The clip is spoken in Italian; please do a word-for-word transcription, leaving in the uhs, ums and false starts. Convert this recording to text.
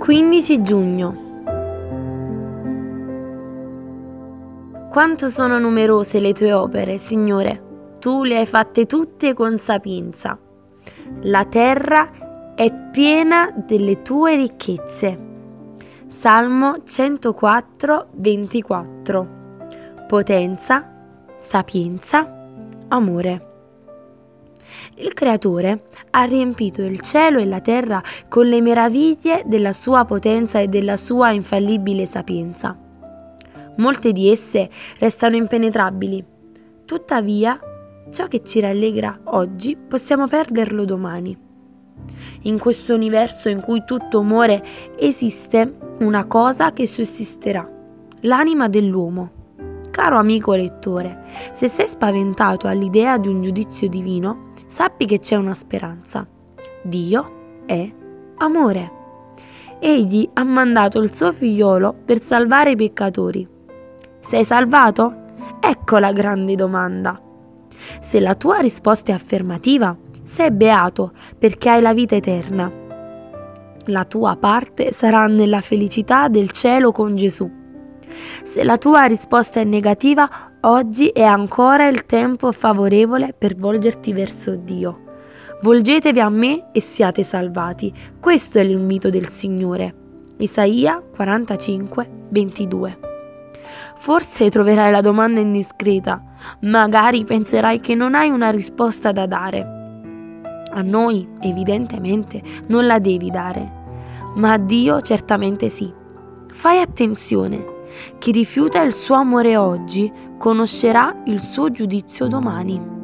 quindici giugno. Quanto sono numerose le tue opere, Signore, tu le hai fatte tutte con sapienza. La terra è piena delle tue ricchezze. Salmo centoquattro, ventiquattro. Potenza, sapienza, amore. Il Creatore ha riempito il cielo e la terra con le meraviglie della sua potenza e della sua infallibile sapienza. Molte di esse restano impenetrabili. Tuttavia, ciò che ci rallegra oggi possiamo perderlo domani. In questo universo in cui tutto muore esiste una cosa che sussisterà: l'anima dell'uomo. Caro amico lettore, se sei spaventato all'idea di un giudizio divino, sappi che c'è una speranza. Dio è amore. Egli ha mandato il suo figliolo per salvare i peccatori. Sei salvato? Ecco la grande domanda. Se la tua risposta è affermativa, sei beato perché hai la vita eterna. La tua parte sarà nella felicità del cielo con Gesù. Se la tua risposta è negativa, oggi è ancora il tempo favorevole per volgerti verso Dio. Volgetevi a me e siate salvati. Questo è l'invito del Signore. Isaia quarantacinque, ventidue. Forse troverai la domanda indiscreta, magari penserai che non hai una risposta da dare. A noi, evidentemente, non la devi dare, ma a Dio certamente sì. Fai attenzione. Chi rifiuta il suo amore oggi conoscerà il suo giudizio domani.